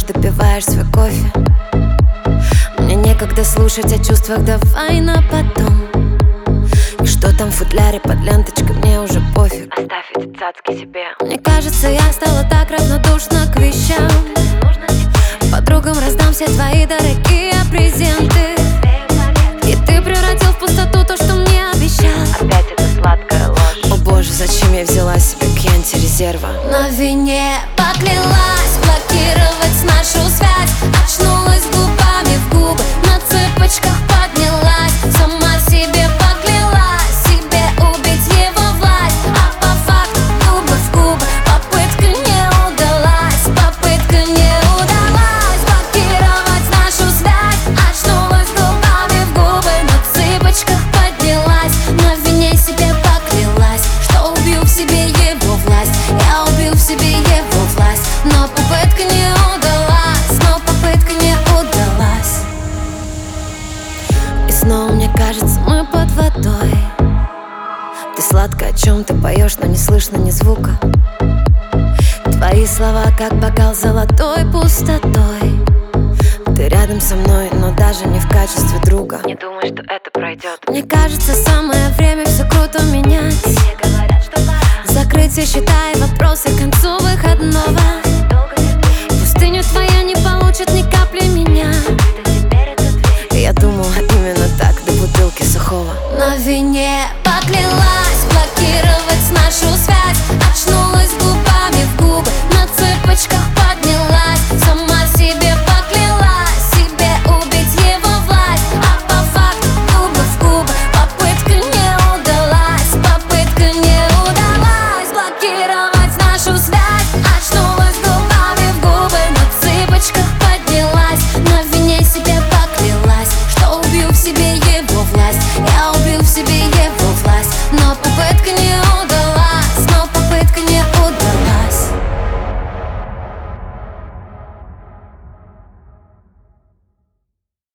допиваешь свой кофе. Мне некогда слушать о чувствах, давай на потом. И что там в футляре под ленточкой, мне уже пофиг. Оставь эти цацки себе. Мне кажется, я стала так равнодушна к вещам. Подругам раздам все твои дорогие презенты. И ты превратил в пустоту то, что мне обещал. Опять эта сладкая ложь. О боже, зачем я взяла себе кьянти резерва? На вине поклялась блокировать нашу связь. Очнулась губами в губы, на цыпочках поднялась. Сама себе поклялась, себе убить его власть. А по факту губы в губы, попытка не удалась. Попытка не удалась блокировать нашу связь. Очнулась губами в губы, на цыпочках поднялась. На вине себе поклялась, что убью в себе его власть. Я убью в себе его власть. Но попытка не удалась, но попытка не удалась. И снова мне кажется, мы под водой. Ты сладко о чем-то поешь, но не слышно ни звука. Твои слова как бокал золотой пустотой. Ты рядом со мной, но даже не в качестве друга. Не думай, что это пройдет. Мне кажется, самое время все круто менять. Все говорят, что пора. Закрыть все счета и вопросы к концу выходного.